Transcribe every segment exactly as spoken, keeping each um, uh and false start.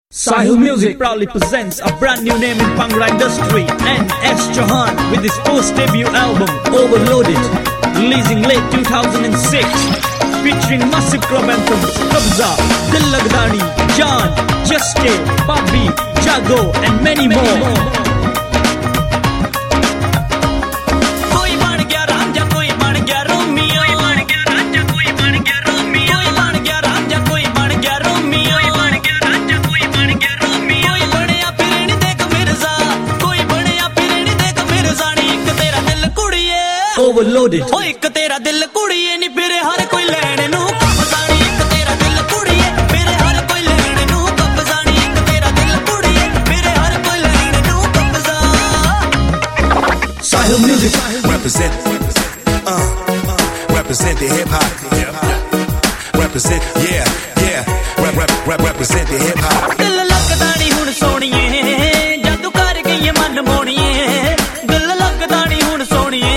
Sahil Music proudly presents a brand new name in Bhangra industry, N S Chauhan, with his first debut album, Overloaded, releasing late two thousand six, featuring massive club anthems, Kabza, Dil Lagdani, Jaan, Jaske, Papi, Jago, and many more. Overloaded. Oh, एक तेरा दिल कुड़िए नी फिर हर कोई लेने नू कब्जानी एक तेरा दिल कुड़िए फिर हर कोई लेने नू कब्जानी एक तेरा दिल कुड़िए फिर हर कोई लेने नू कब्जा. Sahil Music represent uh represent the hip hop represent yeah yeah rep rep rep represent the hip hop. दिल लगदा नी हुण सोणीए जादू कर गई मन मोणीए दिल लगदा नी हुण सोणीए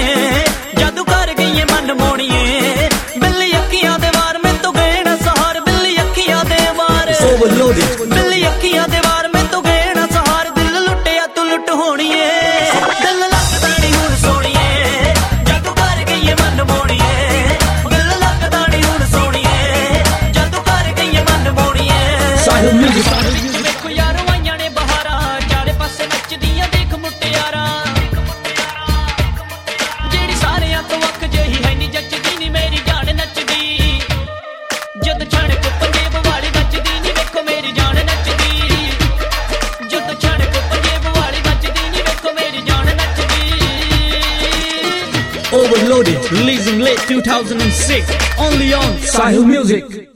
Overloaded. बिल्ली अखियां दे वार में तो गए ना सहार दिल लुटिया तू लुट होनी है दिल लगदा नी हुण सोणीए जादू कर गई है मन मोणीए दिल लगदा नी हुण सोणीए जादू कर गई है मन मोणीए. Sahil Music देखो यारो आईयां ने बहारा चारे पासे नचदियां देख मुटियारा जेड़ी सारियां तो वक जही है नी जचदी नी मेरी जान नचदी जद छण को पंजेब वाली नचदी नी देखो मेरी जान नचदी जद छण को पंजेब वाली नचदी नी देखो मेरी जान नचदी. Overloaded, releasing late two thousand six, only on Sahil Music.